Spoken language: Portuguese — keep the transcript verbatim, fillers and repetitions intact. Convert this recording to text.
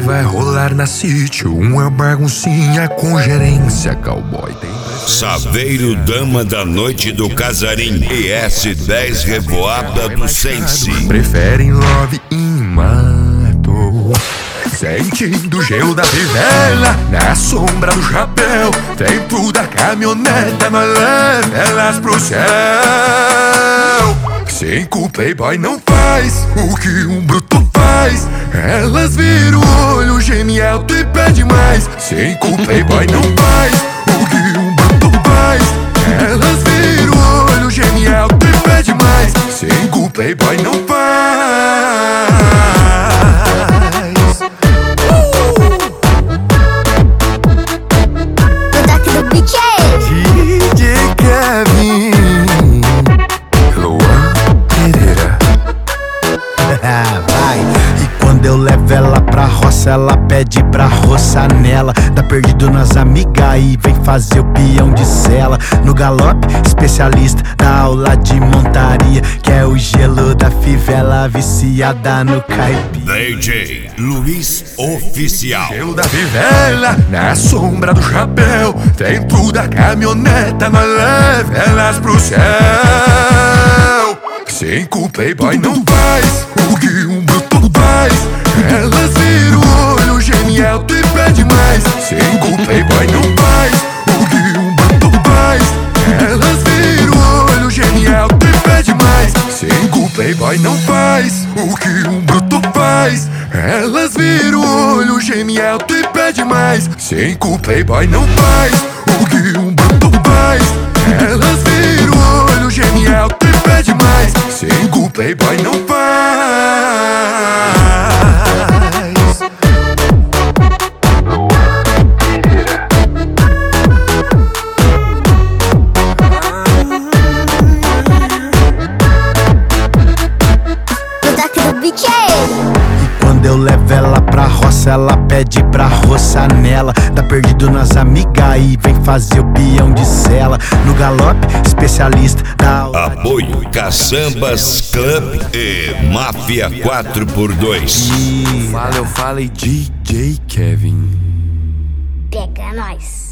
vai rolar na sítio uma baguncinha com gerência cowboy. Tem Saveiro, dama da noite do Casarim e S dez revoada do Sense. Preferem love in mato. Sentindo o gelo da fivela na sombra do chapéu. Dentro da caminhoneta nós leva elas pro céu. Cinco playboy não faz o que um bruto faz. Elas viram o olho, geme alto e pede mais. Cinco playboy não faz o que um bruto faz. Elas viram o olho, geme alto e pede mais. Cinco playboy não faz. D J Kevin, Luan Pereira. Vai. E quando eu levo ela pra roça, ela pede pra roçar nela. Tá perdido nas amigas e vem fazer o peão de cela. No galope, especialista da aula de montaria, que é o gelo da fivela viciada no caipira. D J Luiz Oficial. Gelo da fivela na sombra do chapéu. Dentro da caminhoneta nós leva elas pro céu. Cinco playboy não faz o que um bruto faz. Elas viram o olho, geme alto e pede mais. Cinco playboy não faz o que um bruto faz. Elas viram o olho, geme alto e pede mais. Cinco playboy não faz o que um bruto faz. Elas viram o olho, geme alto e pede mais. Cinco playboy não faz o que um bruto faz. Elas viram o olho, geme alto e pede mais. Cinco playboy não faz. E quando eu levo ela pra roça, ela pede pra roçar nela. Tá perdido nas amigas e vem fazer o peão de cela. No galope, especialista da aula. Apoio Caçambas Club e Máfia quatro por dois. Fala, eu falei D J Kevin. Pega nós.